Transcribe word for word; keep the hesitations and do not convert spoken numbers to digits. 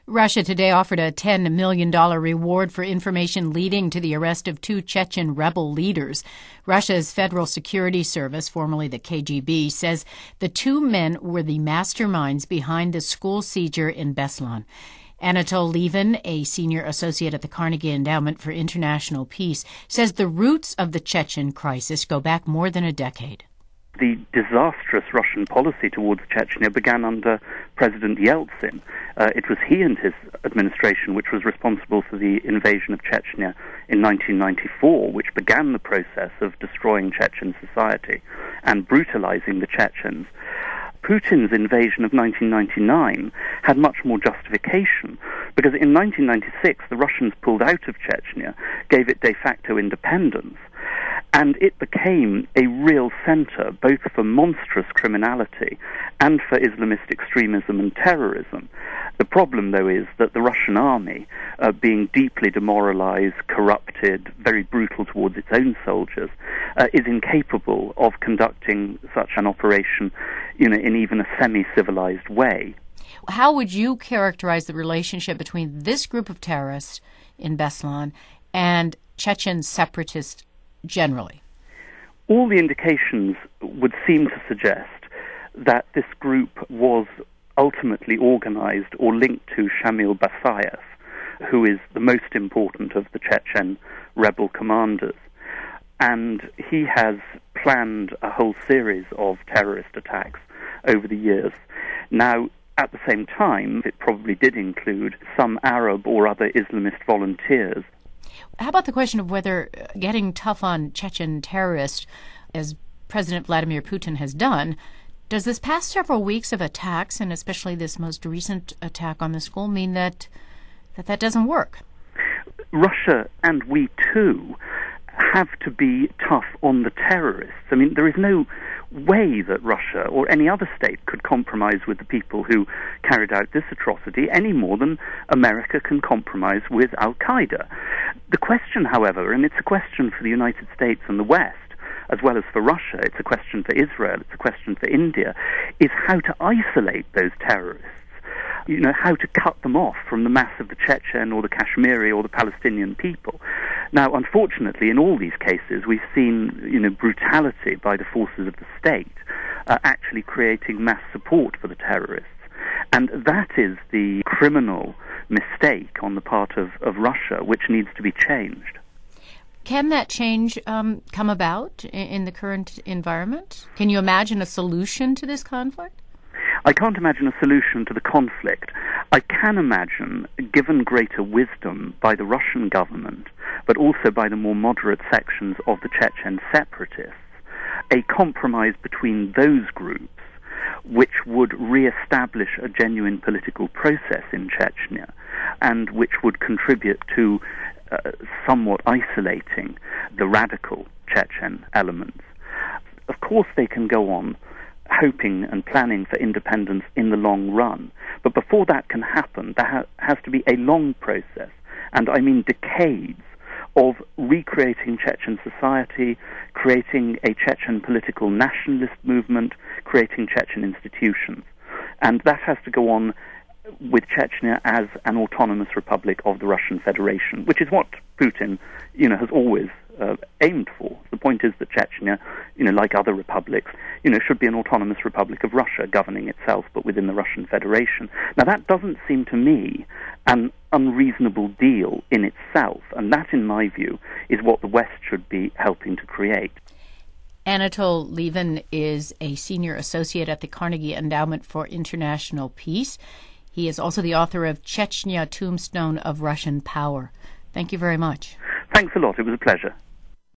Russia today offered a ten million dollars reward for information leading to the arrest of two Chechen rebel leaders. Russia's Federal Security Service, formerly the K G B, says the two men were the masterminds behind the school seizure in Beslan. Anatol Lieven, a senior associate at the Carnegie Endowment for International Peace, says the roots of the Chechen crisis go back more than a decade. The disastrous Russian policy towards Chechnya began under President Yeltsin. Uh, it was he and his administration which was responsible for the invasion of Chechnya in nineteen ninety-four, which began the process of destroying Chechen society and brutalizing the Chechens. Putin's invasion of nineteen ninety-nine had much more justification, because in nineteen ninety-six the Russians pulled out of Chechnya, gave it de facto independence, and it became a real center both for monstrous criminality and for Islamist extremism and terrorism. The problem, though, is that the Russian army, uh, being deeply demoralized, corrupted, very brutal towards its own soldiers, uh, is incapable of conducting such an operation, you know, in even a semi-civilized way. How would you characterize the relationship between this group of terrorists in Beslan and Chechen separatists generally? All the indications would seem to suggest that this group was ultimately organized or linked to Shamil Basayev, who is the most important of the Chechen rebel commanders. And he has planned a whole series of terrorist attacks over the years. Now, at the same time, it probably did include some Arab or other Islamist volunteers. How about the question of whether getting tough on Chechen terrorists, as President Vladimir Putin has done, does this past several weeks of attacks, and especially this most recent attack on the school, mean that that, that doesn't work? Russia, and we too, have to be tough on the terrorists. I mean, there is no way that Russia or any other state could compromise with the people who carried out this atrocity any more than America can compromise with Al-Qaeda. The question, however, and it's a question for the United States and the West, as well as for Russia, it's a question for Israel, it's a question for India, is how to isolate those terrorists. You know, how to cut them off from the mass of the Chechen or the Kashmiri or the Palestinian people. Now, unfortunately, in all these cases, we've seen, you know, brutality by the forces of the state uh, actually creating mass support for the terrorists. And that is the criminal mistake on the part of, of Russia, which needs to be changed. Can that change um, come about in, in the current environment? Can you imagine a solution to this conflict? I can't imagine a solution to the conflict. I can imagine, given greater wisdom by the Russian government, but also by the more moderate sections of the Chechen separatists, a compromise between those groups which would re-establish a genuine political process in Chechnya and which would contribute to uh, somewhat isolating the radical Chechen elements. Of course, they can go on hoping and planning for independence in the long run. But before that can happen, there ha- has to be a long process, and I mean decades, of recreating Chechen society, creating a Chechen political nationalist movement, creating Chechen institutions. And that has to go on with Chechnya as an autonomous republic of the Russian Federation, which is what Putin, you know, has always uh, aimed for. The point is that Chechnya, you know, like other republics, you know, should be an autonomous republic of Russia governing itself, but within the Russian Federation. Now, that doesn't seem to me an unreasonable deal in itself, and that, in my view, is what the West should be helping to create. Anatol Lieven is a senior associate at the Carnegie Endowment for International Peace. He is also the author of Chechnya, Tombstone of Russian Power. Thank you very much. Thanks a lot. It was a pleasure.